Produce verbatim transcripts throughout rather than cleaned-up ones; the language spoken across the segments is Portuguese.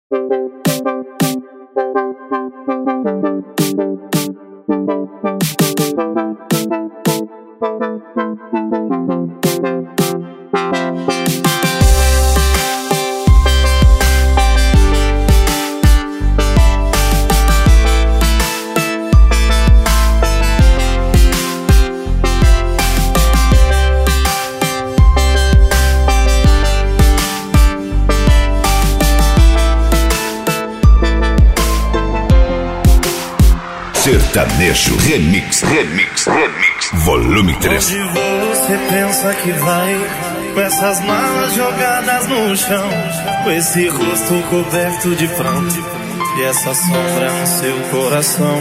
Sertanejo Remix, Remix, Remix, volume três. Onde você pensa que vai, com essas malas jogadas no chão, com esse rosto coberto de pranto e essa sombra no seu coração?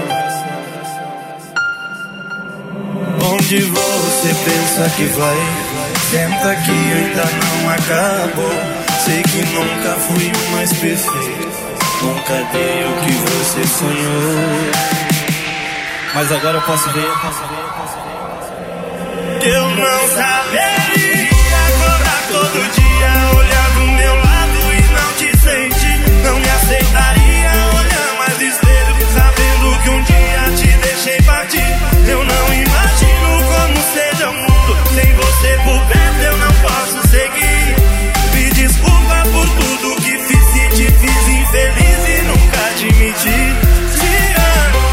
Onde você pensa que vai, senta que ainda não acabou. Sei que nunca fui o mais perfeito, nunca dei o que você sonhou. Mas agora eu posso ver, eu posso ver, eu posso ver. Que eu não saberia acordar todo dia, olhar do meu lado e não te sentir. Não me aceitaria olhar mais no espelho, sabendo que um dia te deixei partir. Eu não imagino como seja o mundo sem você por perto, eu não posso seguir. Me desculpa por tudo que fiz, se te fiz infeliz e nunca admiti. Te amo.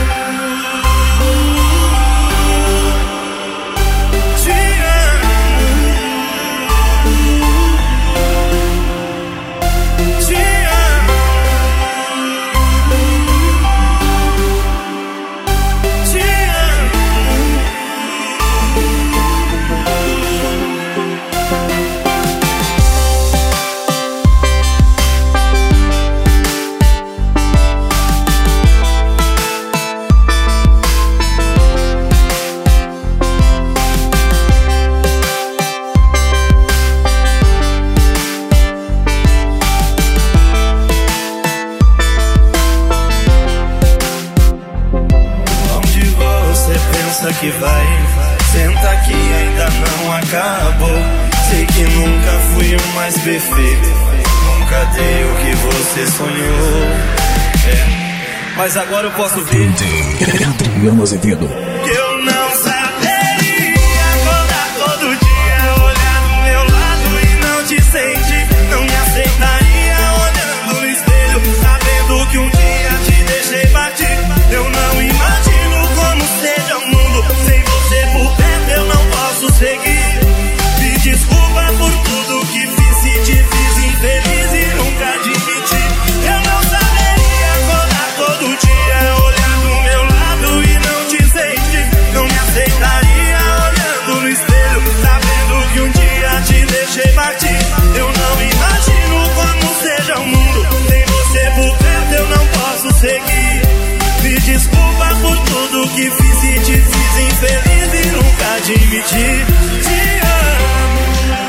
Que vai, senta que ainda não acabou. Sei que nunca fui o mais perfeito, nunca dei o que você sonhou. É, mas agora eu posso ver Adriano Azevedo. Que eu não saberia acordar todo dia, olhar do meu lado e não te sentir. Não me aceitaria olhando no espelho, sabendo que um dia te deixei partir. Eu não imagino como seja o mundo sem você por perto, eu não posso seguir. Me desculpa por tudo que fiz, se te fiz infeliz e nunca admiti. Eu não saberia acordar todo dia, olhar do meu lado e não te sentir. Não me aceitaria olhando no espelho, sabendo que um dia te deixei partir. Eu não imagino como seja o mundo sem você por perto, eu não posso seguir. Me desculpa por tudo que fiz e te fiz infeliz e nunca admiti. Te amo.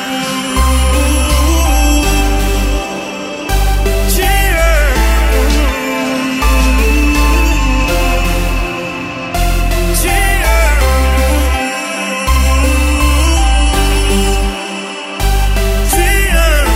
Te amo. Te amo. Te amo.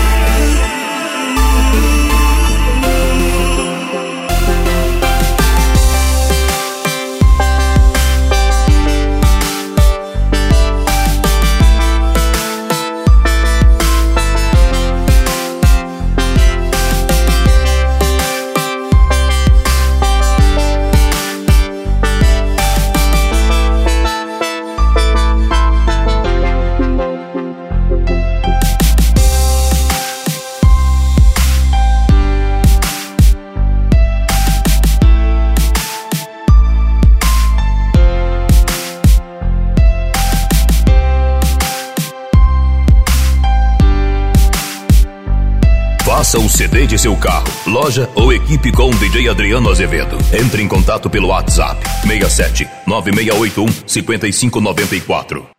Faça o C D de seu carro, loja ou equipe com o D J Adriano Azevedo. Entre em contato pelo WhatsApp seis sete nove seis oito um cinco cinco nove quatro.